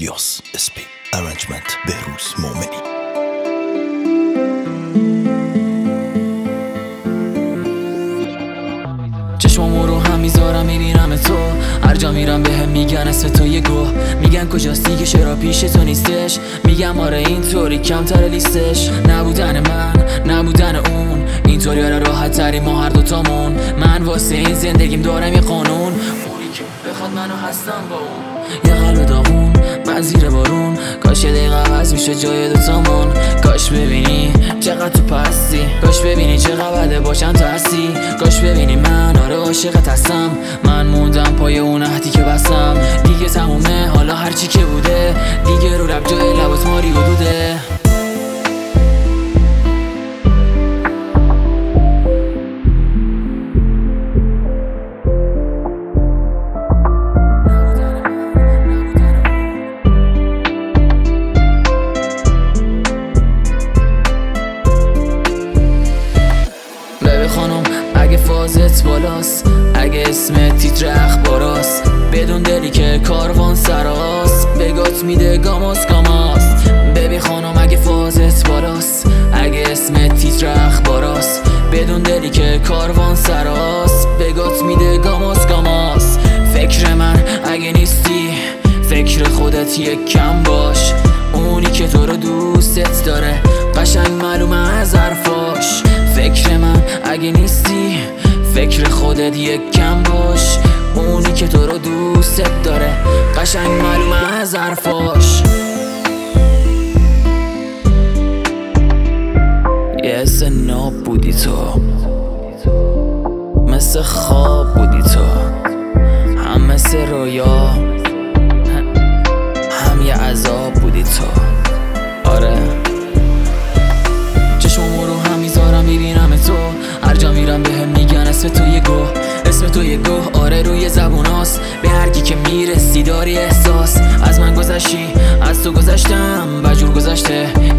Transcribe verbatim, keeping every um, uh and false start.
الیاس اسپی، ارنجمنت بهروز مومنی. چشمامو رو هم میذارم میبینم تو، هر جا میرم بهم میگن اسم تو یه گوه. میگن کجاست دیگه چرا پیش تو نیستش، میگم آره اینطوری کمتر لیستش. نبودن من نبودن اون، اینطوری آره راحت تری ما هر دوتامون. من واسه این زندگیم دارم یه قانون، اونی که بخواد منو هستم با اون. یه قلب داغون من زیر بارون، کاش یه دقیقه عوض میشه جای دوتامون. کاش ببینی چقدر تو پستی، کاش ببینی چقدر بده باشم ترسی. کاش ببینی من آره عاشقت هستم، من موندم پای اون عهدی که بستم. دیگه تمومه حالا هرچی که بوده، دیگه رو لب جای لبات ماری حدوده. خانم اگه فازت بالاست، اگه اسمت تیتر اخباراست، بدون دلی که کاروان سراست، بگات میده گاماس گاماست. ببین خانم اگه فازت بالاست، اگه اسمت تیتر اخباراست، بدون دلی که کاروان سراست، بگات میده گاماس گاماس. فکر من اگه نیستی، فکر خودت یک کم باش، اونی که تو رو دوستت داره قشنگ معلومه از حرفاش. فکر من اگه نیستی، فکر خودت یک کم باش، اونی که تو رو دوستت داره قشنگ معلومه از حرفاش. یه حس ناب بودی تو، مثل خواب بودی تو، هم مثل رویا هم یه عذاب بودی تو. آره چشمامو رو هم میذارم میبینم تو، هر جا میرم بهم میگن اسم تو یه گوه، اسم تو یه گوه. آره روی زبوناست، به هر کی که میرسی داری احساس. از من گذشتی از تو گذشتم، بجور گذشته